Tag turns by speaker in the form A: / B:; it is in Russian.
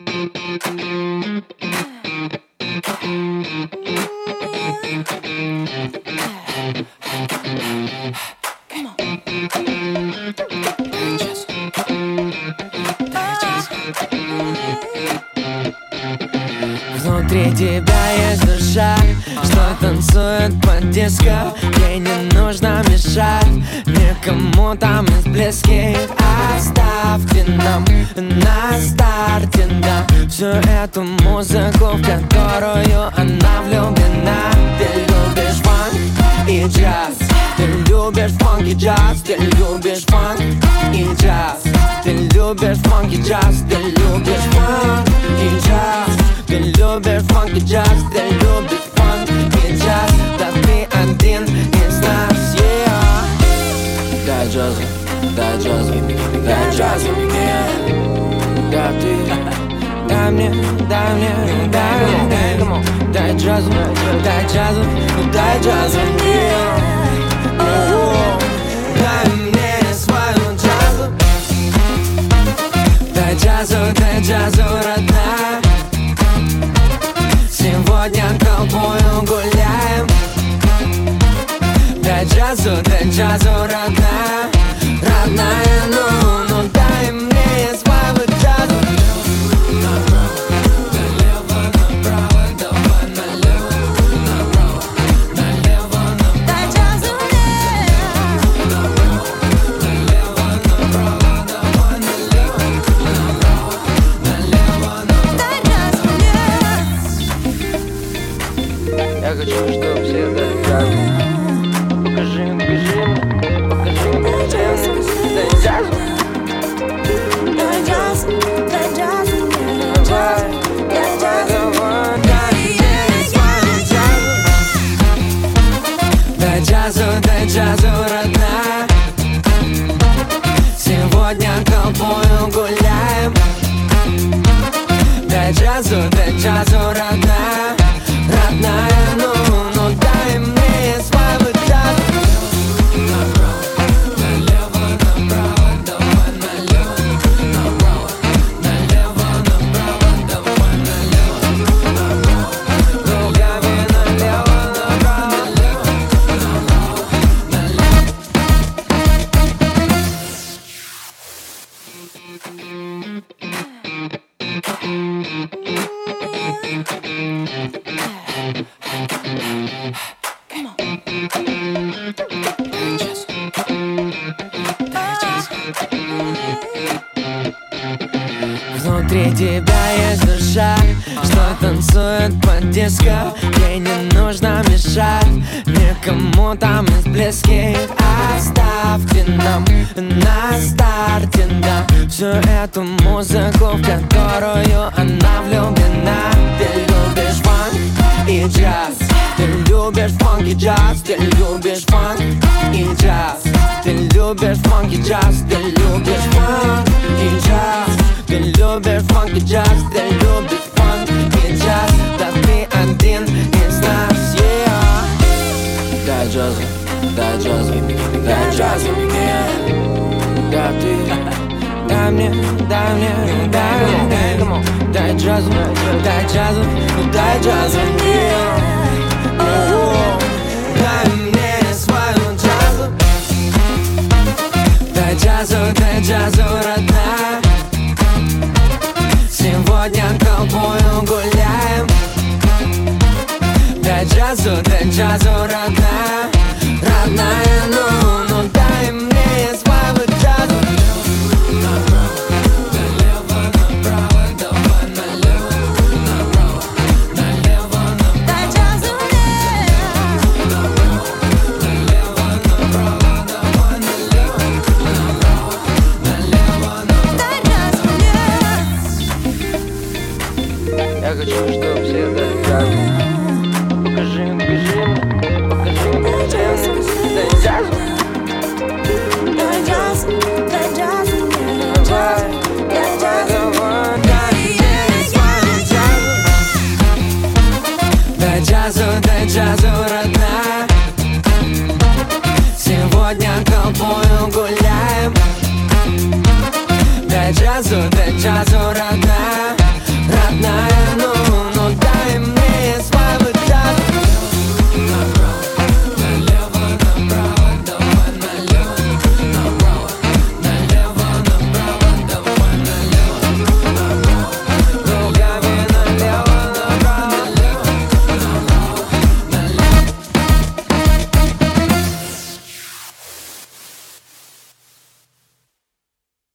A: Внутри тебя есть душа, что танцует под диско. Ей не нужно мешать никому там из близких. Оставьте нам на старте, да, всю эту музыку, в которую она влюблена. Ты любишь фанк и джаз, ты любишь фанк и джаз, ты любишь фанк и джаз, ты любишь фанк и джаз, ты любишь фанк и джаз, ты любишь фанк и джаз, ты любишь фанк и джаз. Да ты один из нас, yeah. Дай джазу, дай джазу, дай джазу, yeah. Да ты, дай мне, дай мне, дай джазу, дай джазу, дай джазу, yeah. Дай мне свою джазу, дай джазу, родная. Сегодня толпою гуляем. Дай джазу, родная, родная, ну дай мне свою джазу. Налево, направо, давай налево, направо, налево, направо. Дай джазу, налево, направо, давай налево, направо, налево, направо. Дай джазу, я хочу, чтобы все дали джазу. Покажи мне, дай джазу. Дай джазу, дай джазу, дай джазу, дай мне свою джазу. Дай джазу, родная. Сегодня толпою гуляем. Дай джазу, родная, родная, ну дай мне свою джазу. Налево, направо, давай налево, направо, налево, направо, давай налево, направо, руками налево, направо, налево, налево. Внутри тебя есть душа, что танцует под диско. Ей не нужно мешать никому там из близких. Оставьте нам на старте, да, всю эту музыку, в которую она влюблена. Ты любишь фанк и джаз, ты любишь фанк и джаз, ты любишь фанк и джаз, ты любишь фанк и джаз, ты любишь фанк и джаз, ты любишь фанк и джаз, ты любишь фанк и джаз. Да ты один из нас, yeah. Дай джазу, дай джазу, дай джазу, yeah. Да ты, дай мне, дай джазу, дай джазу, yeah. Дай мне свою джазу. Дай джазу, родная. Сегодня толпою гуляем. Дай джазу, родная, родная, ну дай мне свою джазу. Налево, направо, давай налево, направо, налево, направо. Дай джазу, налево, направо, давай налево, направо, налево, направо. Дай джазу. Я хочу, чтобы все дали джазу. Покажи,